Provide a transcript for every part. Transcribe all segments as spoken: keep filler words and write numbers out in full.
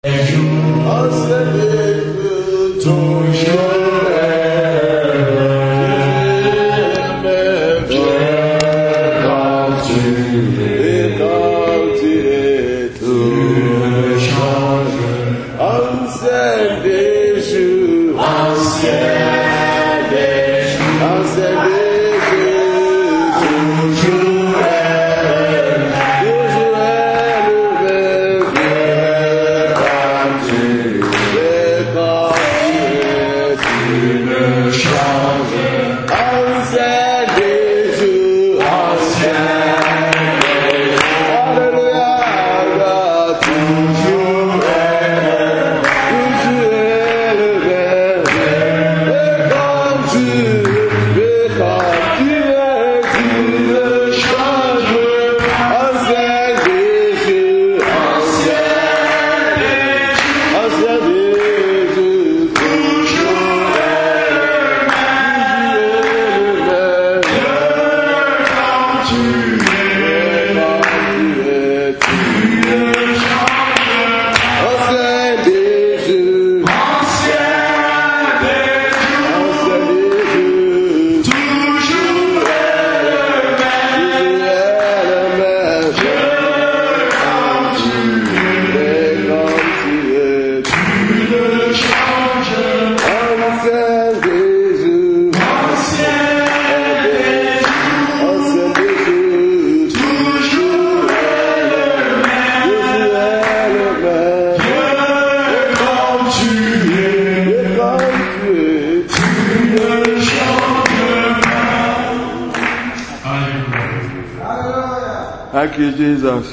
Thank you, Jesus.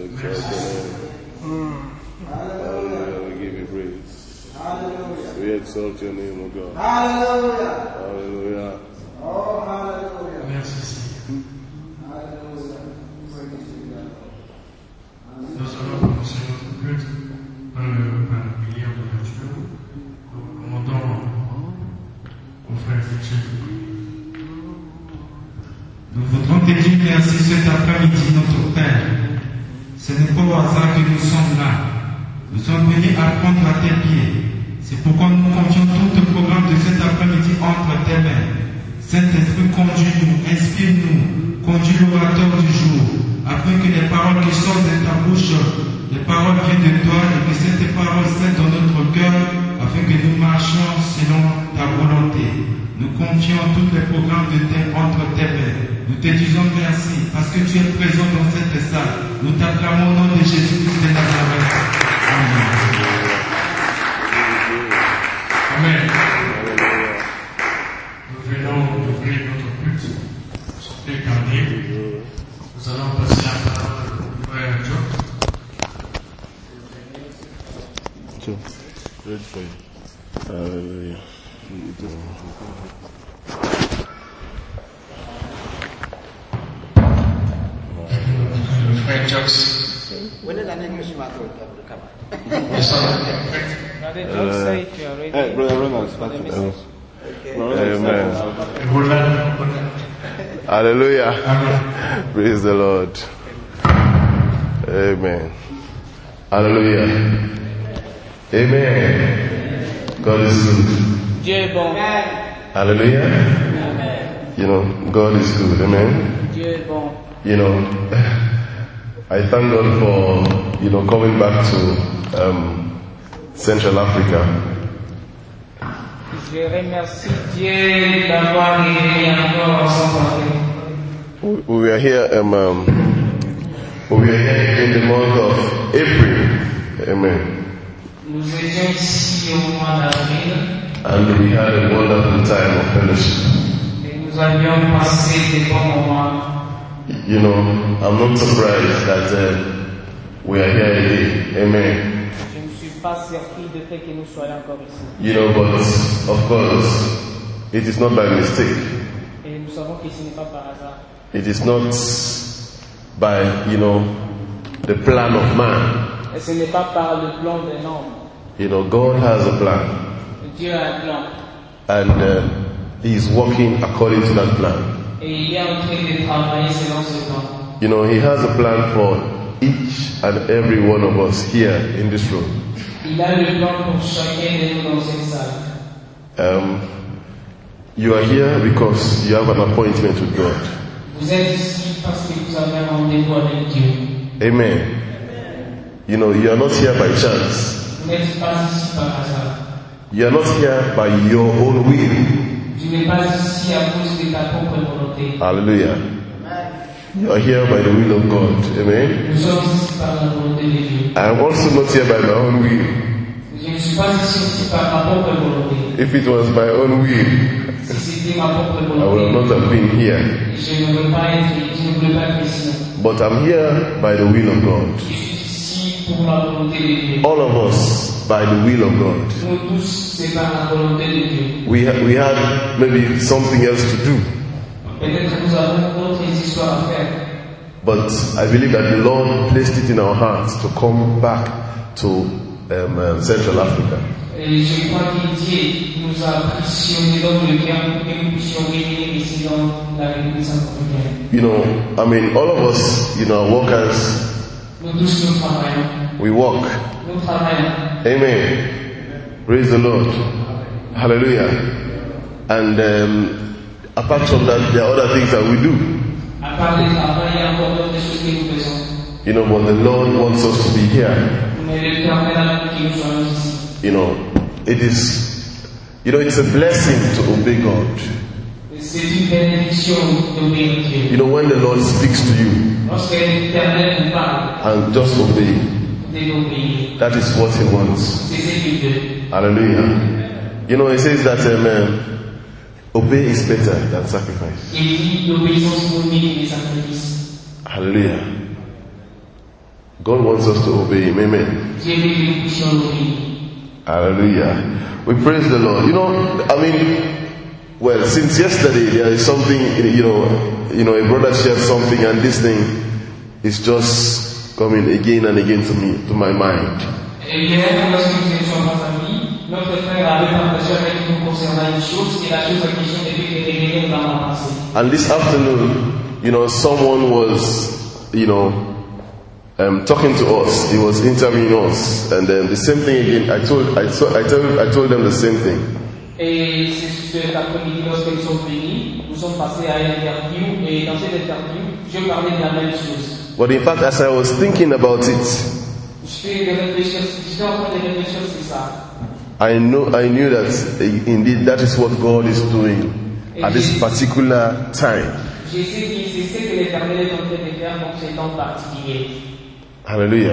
Hallelujah. We give you praise. Hallelujah. We exalt your name, O God. Hallelujah. Hallelujah. Oh, hallelujah. Merci Seigneur. Hallelujah. Nous allons commencer notre culte par le par la prière d'ouverture. Nous commandons au frère Michel. Nous voudrons te dire merci cet après-midi, notre Père. Ce n'est pas au hasard que nous sommes là. Nous sommes venus apprendre à tes pieds. C'est pourquoi nous confions tout le programme de cet après-midi entre tes mains. Saint-Esprit, conduis-nous, inspire-nous, conduis l'orateur du jour, afin que les paroles qui sortent de ta bouche, les paroles viennent de toi, et que cette parole soit dans notre cœur, afin que nous marchions selon ta volonté. Nous confions tous les programmes de tes, entre tes mains. Nous te disons merci, parce que tu es présent dans cette salle. Nous t'acclamons au nom de Jésus-Christ de Nazareth. Amen. Amen. Nous venons d'ouvrir notre culte. Soyez gardés. Nous allons passer la parole au frère Joe. Joe, ready for you. Hallelujah. Le frère Jox. When is the next one going to come? Yes, sir. Hey, Brother Ronald. Amen. Hallelujah. Praise the Lord. Amen. Hallelujah. Amen. God is good. Dieu est bon. Hallelujah. Amen. You know, God is good. Amen. Dieu est bon. You know, I thank God for, you know, coming back to um, Central Africa. Je remercie Dieu d'avoir réuni encore ensemble. We we were here, um, um, we were here in the month of April. Amen. Nous étions ici au mois d'avril And we had a wonderful time of fellowship. et nous avions passé des bons moments. You know, I'm not surprised that uh, we are here again. Amen. Je ne suis pas surpris de fait que nous soyons encore ici. You know, but of course, it is not by mistake. Et nous savons que ce n'est pas par hasard. It is not by, you know, the plan of man. Et ce n'est pas par le plan d'un homme. You know, God has a plan. Dieu a un plan. And uh, He is working according to that plan. Et il est en train de travailler selon ce plan. You know, He has a plan for each and every one of us here in this room. Il a le plan pour chacun de nous dans cette salle. Um, you are here because you have an appointment with God. Vous êtes ici parce que vous avez un rendez-vous avec Dieu. Amen. You know, you are not here by chance. Vous n'êtes pas ici par hasard. You are not here by your own will. Tu n'es pas ici à cause de ta propre volonté. Hallelujah. You are here by the will of God. Amen. Nous sommes ici par la volonté de Dieu. I am also not here by my own will. Je ne suis pas ici aussi par ma propre volonté. If it was my own will, Si c'était ma propre I would have volonté, not have been here. je ne veux pas être, je ne voulais pas être ici. But I'm here by the will of God. Je suis ici pour la volonté de Dieu. All of us by the will of God. Nous tous, c'est par la volonté de Dieu. We ha- we had maybe something else to do, Peut-être que nous avons d'autres histoires à faire. but I believe that the Lord placed it in our hearts to come back to um, um, Central Africa. Et je crois que Dieu nous a pressionné dans le cœur pour que nous puissions venir ici dans la République centrafricaine. You know, I mean, all of us, you know, are workers. Nous tous, nous travaillons. We work. Nous travaillons. Amen. Praise the Lord. Hallelujah. And um, apart from that, there are other things that we do. À part le travail, il y a encore d'autres choses que nous faisons. You know, but the Lord wants us to be here. Mais l'Éternel qui nous soyons ici. You know, it is, you know, it's a blessing to obey God. C'est une bénédiction d'obéir Dieu. You know, when the Lord speaks to you Lorsque l'Éternel nous parle, and just obey, d'obéir. that is what He wants. C'est ce qu'il veut. Hallelujah. You know, He says that um, um, obey is better than sacrifice. Il dit l'obéissance vaut mieux que les sacrifices. Hallelujah. God wants us to obey Him. Amen. Dieu veut que nous puissions l'obéir. Hallelujah. We praise the Lord. You know, I mean, well, since yesterday there is something, you know, you know, a brother shared something, and this thing is just coming again and again to me, to my mind. Et hier, lorsque nous étions en famille, notre frère avait partagé avec nous concernant une chose, et la chose en question était que réveillée dans ma pensée. And this afternoon, you know, someone was, you know, um, talking to us. He was interviewing us, and then the same thing again. I told, I told, I told, I told them the same thing. Et c'est cet après-midi, lorsque nous sommes venus, nous sommes passés à une interview, et dans cette interview, je parlais de la même chose. But in fact, as I was thinking about it, J'étais de réfléchir, j'étais en train de réfléchir sur ça. I know, I knew that uh, indeed that is what God is doing at this particular time. Je sais que c'est ce que l'Éternel est en train de faire dans ces temps particuliers. Hallelujah.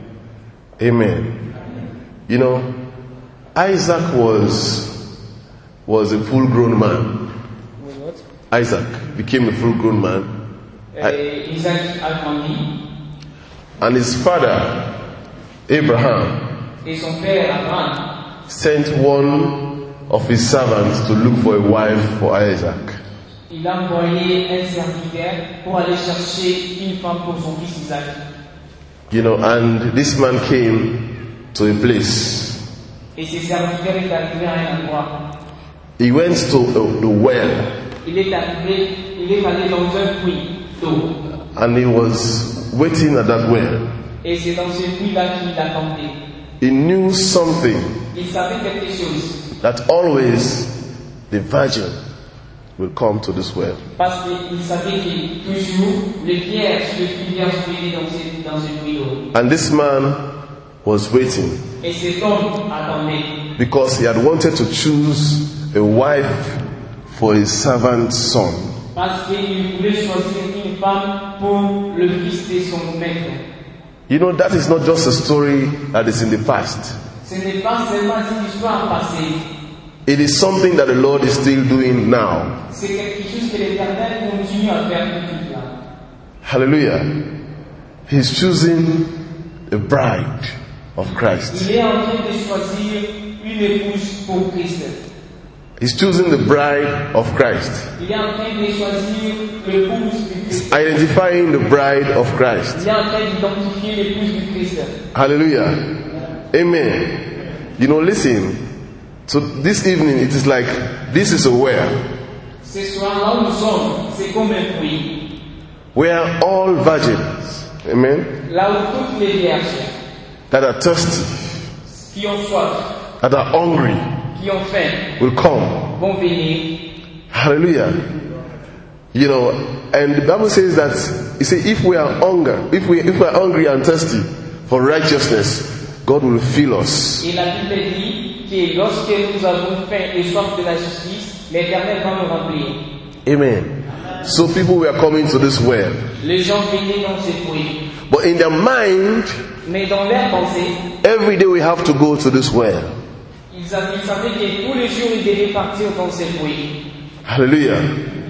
Amen. You know, Isaac was was a full-grown man. What? Isaac became a full-grown man, Et Isaac a grandi, and his father Abraham et son père Abraham sent one of his servants to look for a wife for Isaac. il a envoyé un serviteur pour aller chercher une femme pour son fils Isaac. You know, and this man came to a place. Et ce serviteur est arrivé à un endroit. He went to uh, the well, Il est arrivé, il est allé dans un puits d'eau. and he was waiting at that well. Et c'est dans ce puits-là qu'il attendait. He knew something, Il savait quelque chose. that always the virgin will come to this well. Parce qu'il savait que toujours les vierges, les filles vierges venaient dans ce, dans ce puits d'eau. And this man was waiting Et cet homme attendait. because he had wanted to choose a wife for his servant son. Parce qu'il voulait choisir une femme pour le fils de son maître. You know, that is not just a story that is in the past. Ce n'est pas seulement une histoire passée. It is something that the Lord is still doing now. C'est quelque chose que l'Éternel continue à faire tout de suite là. Hallelujah. He's choosing a bride of Christ. Il est en train de choisir une épouse pour Christ. He's choosing the bride of Christ. Il est en train de choisir l'épouse du Christ. Identifying the bride of Christ. Il est en train d'identifier l'épouse du Christ. Hallelujah. Amen. You know, listen. So this evening it is like, this is a well Ce soir là où nous sommes, c'est comme un puits. where all virgins, amen, Là où toutes les vierges that are thirsty, qui qui ont soif, that are hungry, qui ont faim, will come. vont venir. Hallelujah. You know, and the Bible says that, you see, if we are hunger, if we if we are hungry and thirsty for righteousness, God will fill us. Et la Bible dit que lorsque nous avons faim et soif de la justice, l'Éternel va nous remplir. Amen. So people were coming to this well. Les gens venaient dans ces fruits. But in their mind, Mais dans leur pensée, every day we have to go to this well. ils avaient- ils savaient que tous les jours ils devaient partir dans ces fruits. Hallelujah.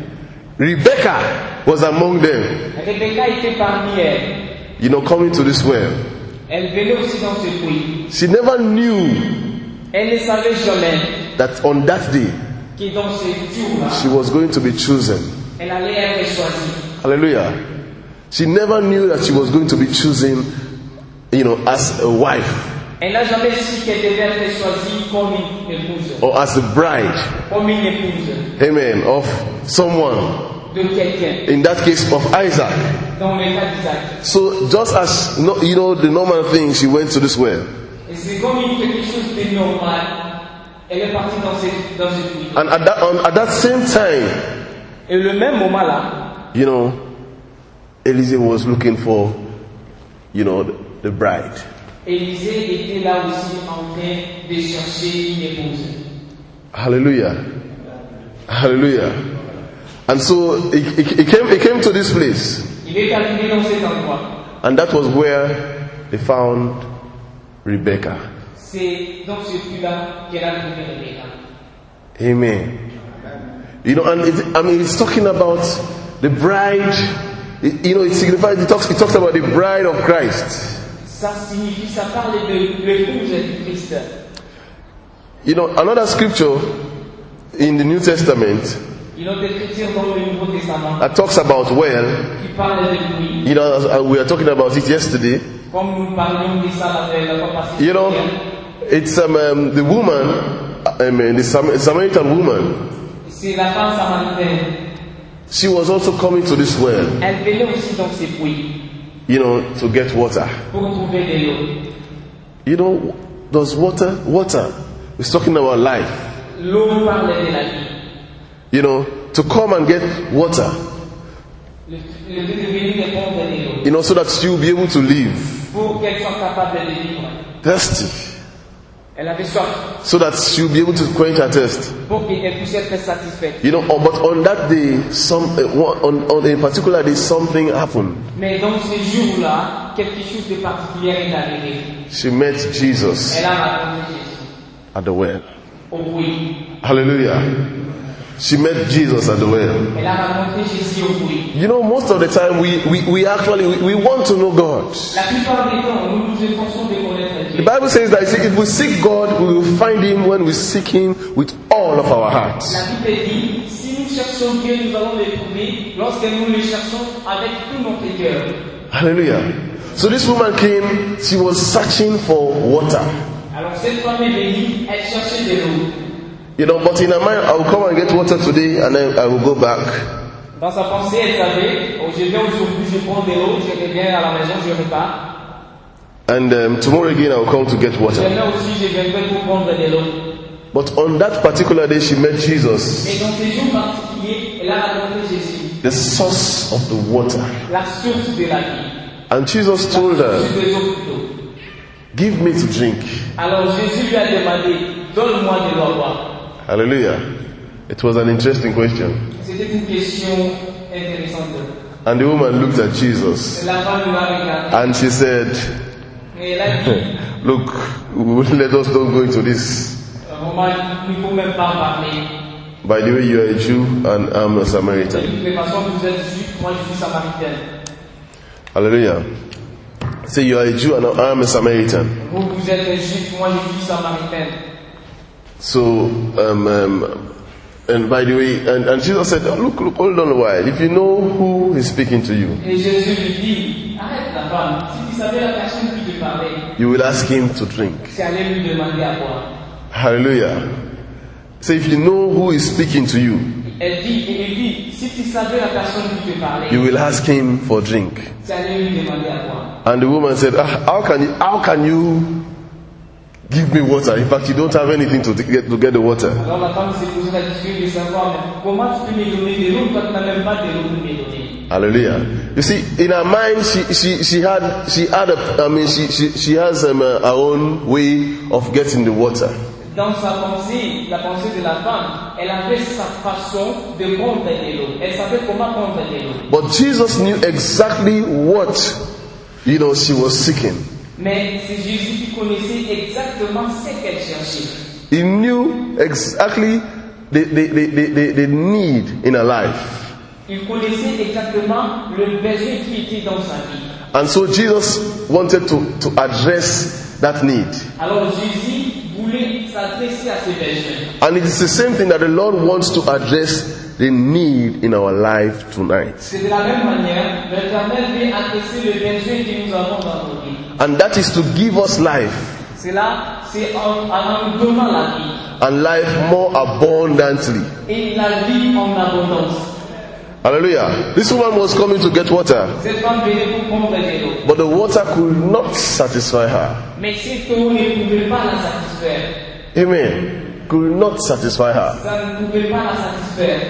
Rebecca was among them, Rebecca était parmi elles. you know, coming to this well. Elle venait aussi dans ces fruits. She never knew Elle ne savait jamais that on that day que dans ce jour-là, she was going to be chosen. elle allait être choisie. Hallelujah. She never knew that she was going to be chosen, you know, as a wife Elle n'a jamais su qu'elle devait être choisie comme une épouse. or as a bride. Comme une épouse Amen. Of someone. de quelqu'un. In that case, of Isaac. Dans le cas d'Isaac. So just as no, you know the normal thing, she went to this well, Et c'est comme une quelque chose de normal. Elle est partie dans ce, dans ce fruit. and at that on, at that same time, Et le même moment là, you know, Elizabeth was looking for, you know, the, the bride. Élisée était là aussi en train de chercher une épouse. Hallelujah. Hallelujah. And so he, he, he came he came to this place, Il est arrivé dans cet endroit. and that was where they found Rebecca. C'est dans ce fruit-là qu'elle a trouvé Rebecca. Amen. You know, and it, I mean, it's talking about the bride. It, you know, it signifies. It talks. It talks about the bride of Christ. Ça signifie, ça parle de l'épouse du Christ. You know, another scripture in the New Testament Une autre écriture dans le Nouveau Testament that talks about well. qui parle de fruits. You know, as, uh, we were talking about it yesterday. Comme nous parlions de ça la la fois passée. You know, it's um, um, the woman, I mean, the Sam- Samaritan woman. C'est la femme samaritaine. She was also coming to this well, Elle venait aussi dans ses fruits you know, to get water. pour trouver de l'eau. You know, does water, water, it's talking about life. L'eau parle de la vie. You know, to come and get water, Le, le fait de venir répondre de l'eau. you know, so that she will be able to live. Pour qu'elle soit capable de vivre. Thirsty, Elle avait soif. so that she will be able to quench her thirst. Pour qu'elle puisse être satisfaite. You know, oh, but on that day, some uh, one- on, on a particular day, something happened. Mais dans ce jour-là, quelque chose de particulier est arrivé. She met Jesus Elle a rencontré Jésus at the well. au puits. Hallelujah. She met Jesus at the well. Elle a rencontré Jésus au puits. You know, most of the time we, we, we actually we, we want to know God. La plupart des temps, nous nous efforçons de connaître The Dieu. Bible says that if we seek God, we will find Him when we seek Him with all of our hearts. La Bible dit, si nous cherchons Dieu, nous allons le trouver lorsque nous le cherchons avec tout notre cœur. Hallelujah. So this woman came, she was searching for water. Alors cette femme est venue, elle cherchait de l'eau. You know, but in her mind, I will come and get water today and then I will go back. Dans sa pensée, elle savait, oh, je viens aujourd'hui, je prends de l'eau, je reviens à la maison, je repars. And um, tomorrow again I will come to get water. Demain aussi, je viendrai pour prendre de l'eau. But on that particular day she met Jesus, Et dans ces jours particuliers, elle a rencontré Jésus, the source of the water. la source de la vie. And Jesus told La her, source de l'eau plutôt. give me to drink. Alors Jésus lui a demandé, donne-moi de l'eau à boire. Hallelujah. It was an interesting question. C'était une question intéressante. And the woman looked at Jesus La femme lui a regardé. and she said, Et elle a dit, look, let us don't go into this. Maman, il ne faut même pas en parler. By the way, you are a Jew and I'm a De Samaritan. toutes les façons, vous êtes juif, moi je suis samaritaine. Hallelujah. Say you are a Jew and I'm a Samaritan. Vous, vous êtes juif, moi je suis samaritaine. So, um, um, and by the way, and, and Jesus said, oh, look, look, hold on a while. If you know who is speaking to you, Et Jésus lui dit, arrête la femme, si tu savais la personne qui te parlait, you will ask him to drink. c'est aller lui demander à boire. Hallelujah. Say if you know who is speaking to you, Elle dit, et il dit, si tu savais la personne qui te parlait, you will ask him for drink. c'est aller lui demander à boire. And the woman said, ah, how can you, how can you Give me water. In fact, you don't have anything to get, to get the water. Alors la femme s'est posée la question de savoir mais comment tu peux me donner de l'eau quand tu n'as même pas de l'eau pour me donner. Hallelujah. You see, in her mind, she she she had she had a, I mean, she she she has um, uh, her own way of getting the water. Dans sa pensée, la pensée de la femme, elle avait sa façon de prendre de l'eau. Elle savait comment prendre de l'eau. But Jesus knew exactly what, you know, she was seeking. Mais c'est Jésus qui connaissait exactement ce qu'elle cherchait. He knew exactly the the, the, the, the need in her life. Il connaissait exactement le besoin qui était dans sa vie. And so Jesus wanted to, to address that need. Alors Jésus voulait s'adresser à ce besoin. And it is the same thing that the Lord wants to address the need in our life tonight. C'est de la même manière, l'Éternel veut adresser le besoin que nous avons dans nos vies. And that is to give us life. C'est là, c'est en, en nous donnant la vie. And life more abundantly. Et la vie en abondance. Hallelujah. This woman was coming to get water. Cette femme venait pour prendre de l'eau. But the water could not satisfy her. Mais cette eau ne pouvait pas la satisfaire. Amen. Could not satisfy her. Ça ne pouvait pas la satisfaire.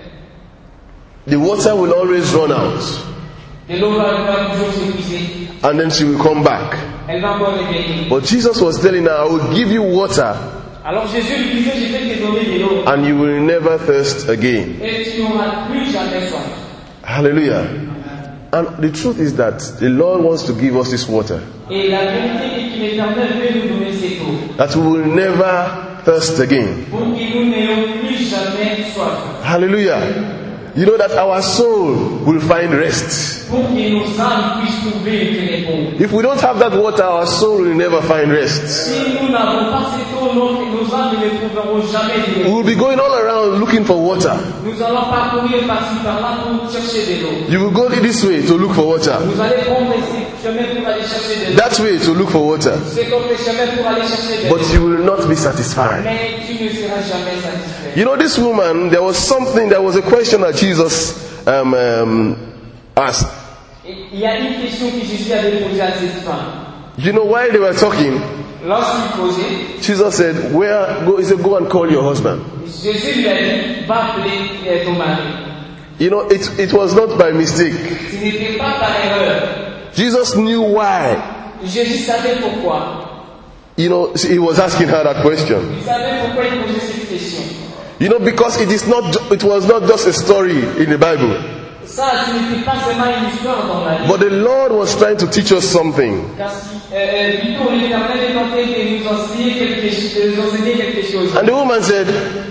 The water will always run out. De l'eau va toujours s'épuiser. And then she will come back. Elle va encore revenir. But Jesus was telling her, I will give you water. Alors Jésus lui disait, je vais te donner de l'eau. And you will never thirst again. Et tu n'auras plus jamais soif. Hallelujah. And the truth is that the Lord wants to give us this water. Et la vérité est que l'Éternel veut nous donner cette eau. That we will never thirst again. Pour que nous n'ayons plus jamais soif. Hallelujah. You know that our soul will find rest. Pour que nos âmes puissent trouver le repos. If we don't have that water, our soul will never find rest. Si nous n'avons pas cette eau, nos âmes ne trouveront jamais de We repos. will be going all around looking for water. Nous allons parcourir par-ci par-là pour chercher de l'eau. You will go this way to look for water. Vous allez prendre ce chemin pour aller chercher de l'eau. That way to look for water. C'est comme le chemin pour aller chercher de l'eau. But you will not be satisfied. Mais tu ne seras jamais satisfait. You know, this woman, there was something, there was a question that Jesus um, um, asked. Il y a une question que Jésus avait posée à cette femme. You know, while they were talking, Lorsqu'il posait, Jesus said, "Where go?" He said, "Go and call your husband." Jésus lui a dit, va appeler ton mari. You know, it it was not by mistake. Ce n'était pas par erreur. Jesus knew why. Jésus savait pourquoi. You know, he was asking her that question. Il savait pourquoi il posait cette question. You know, because it is not, ju- it was not just a story in the Bible, Ça, ce n'était pas seulement une histoire dans la vie. but the Lord was trying to teach us something. Car si, euh, euh, plutôt l'Éternel est en train de nous enseigner quelque chose, de nous enseigner quelque chose. And the woman said,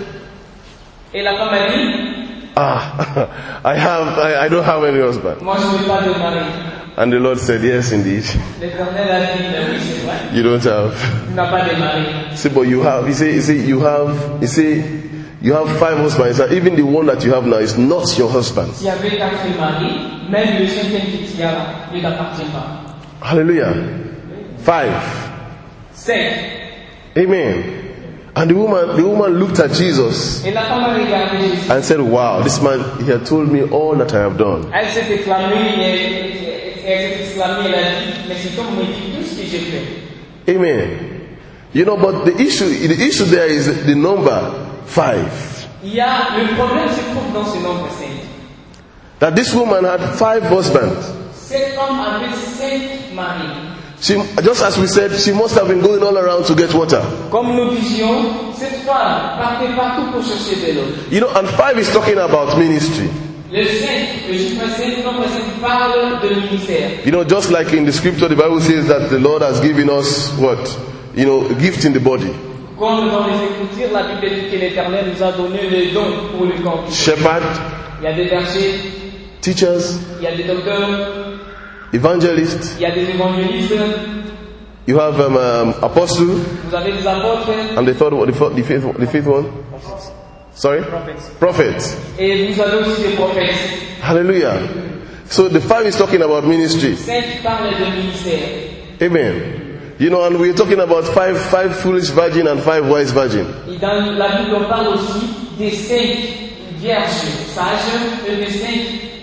Et la femme a dit, "Ah, I have, I, I don't have any husband." moi je n'ai pas de mari. And the Lord said, "Yes, indeed, L'Éternel a dit, ben oui, c'est vrai. you don't have." Tu n'as pas de mari. He said, "But you have." He said, "He said you have." He said, "You have five husbands. He said, even the one that you have now is not your husband." S'il y avait quatre maris, même le cinquième que tu as ne t'appartient pas. Hallelujah. Five. Cinq. Amen. And the woman, the woman looked at Jesus Et la femme a regardé Jésus. and said, "Wow, this man, he had told me all that I have done." Elle s'est exclamée, elle, elle s'est exclamée, elle a dit, mais c'est comme me dit tout ce que j'ai fait. Amen. You know, but the issue, the issue there is the number five. Il y a, le problème se trouve dans ce nombre cinq. That this woman had five husbands. Cette femme avait cinq maris. She, just as we said, she must have been going all around to get water. Comme nous disions, cette femme partait partout pour chercher de l'eau. You know, and five is talking about ministry. Le cinq, le chiffre cinq, nombre cinq parle de ministère. You know, just like in the scripture, the Bible says that the Lord has given us what? You know, a gift in the body. Comme dans les Écritures, la Bible dit que l'Éternel nous a donné les dons pour le corps. Shepherd, Il y a des bergers, teachers, il y a des docteurs, evangelists. il y a des évangélistes, You have um, um, apostle, vous avez des apôtres, and the third one, the, fourth, the fifth, one- the fifth one. Sorry, prophets. et vous avez aussi des prophètes. Hallelujah. So the five is talking about ministry. Cinq parlent de ministère. Amen. You know, and we're talking about five, five foolish virgin and five wise virgin. Et dans la Bible, on parle aussi des cinq vierges sages et des cinq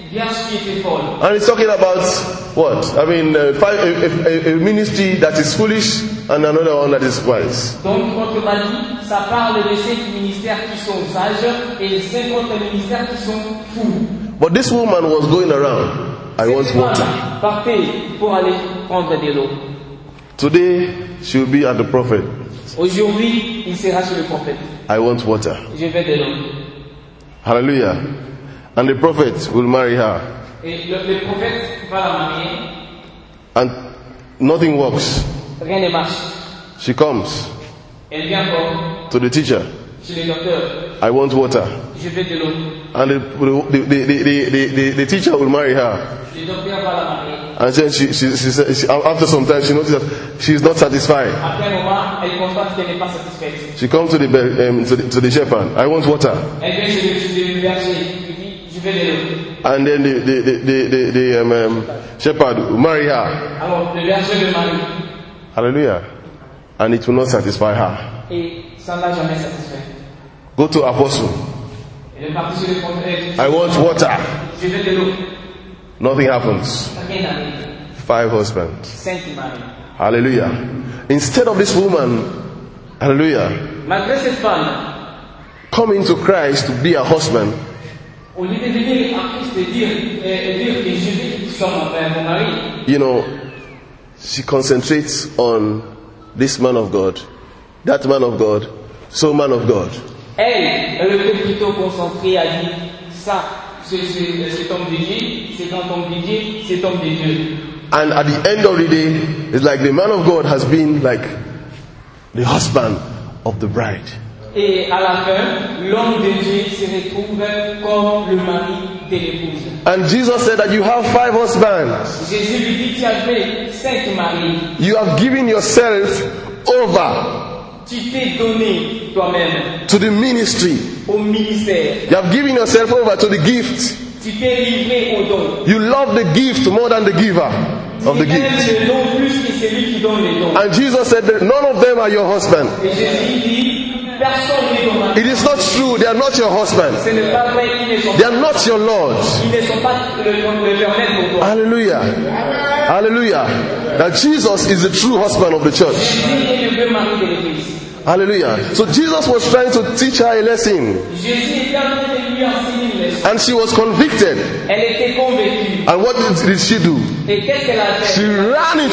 vierge qui était folle. And he's talking about what? I mean, uh, five, a, a, a ministry that is foolish and another one that is wise. Donc, autrement dit, ça parle de cinq ministères qui sont sages et cinq autres ministères qui sont fous. But this woman was going around. I want Cette water. femme partait pour aller prendre de l'eau. Today, she will be at the prophet. Aujourd'hui, il sera chez le prophète. I want water. Je veux de l'eau. Hallelujah. And the prophet will marry her. Et le, le prophète va la marier. And nothing works. Rien ne marche. She comes Elle vient encore to the teacher. chez le docteur. I want water. Je veux de l'eau. And the, the, the, the, the, the, the teacher will marry her. Le docteur va la marier. And then she, she, she, she, she, after some time, she noticed that she is not satisfied. Après un moment, elle constate qu'elle n'est pas satisfaite. She comes to the, be- um, to the to the shepherd. I want water. Elle vient chez le, chez le berger. Il dit, je veux de l'eau. And then the the the the, the, the um, um, shepherd will marry her. Alors, le berger le marie. Hallelujah. And it will not satisfy her. Et ça ne l'a jamais satisfait. Go to apostle. Elle est partie chez le prophète. I want water. Je veux de l'eau. Nothing happens. Rien n'arrive. Five husbands. Cinq maris. Hallelujah. Instead of this woman, hallelujah, Malgré cette femme, coming to Christ to be a husband, au lieu de venir à Christ et dire, et, et dire que Jésus soit mon frère, mon mari, you know, she concentrates on this man of God, that man of God, so man of God. elle, elle était plutôt concentrée à dire ça, c'est, c'est, cet homme de Dieu, cet homme de Dieu, cet homme de Dieu. And at the end of the day, it's like the man of God has been like the husband of the bride. Et à la fin, l'homme de Dieu se retrouve comme le mari de l'épouse. And Jesus said that you have five husbands. Jésus lui dit, tu as fait cinq maris. You have given yourself over Tu t'es donné toi-même to the ministry. au ministère. You have given yourself over to the gift. Tu t'es livré au don. You love the gift more than the giver of the Tu aimes gift. le don plus que celui qui donne le don. And Jesus said that none of them are your husband. Et Jésus dit, personne n'est ton mari. It is not true. They are not your husband. Ce n'est pas vrai qu'ils ne sont They pas, are not your Lord. ils ne sont pas le, le, le leur maître pour toi. Hallelujah. Hallelujah. That Jesus is the true husband of the church. Jésus est le vrai mari de l'église. Hallelujah. So Jesus was trying to teach her a lesson. Jésus était en train de lui enseigner une leçon. And she was convicted. Elle était convaincue. And what did, did she do? Et qu'est-ce qu'elle a She fait? ran into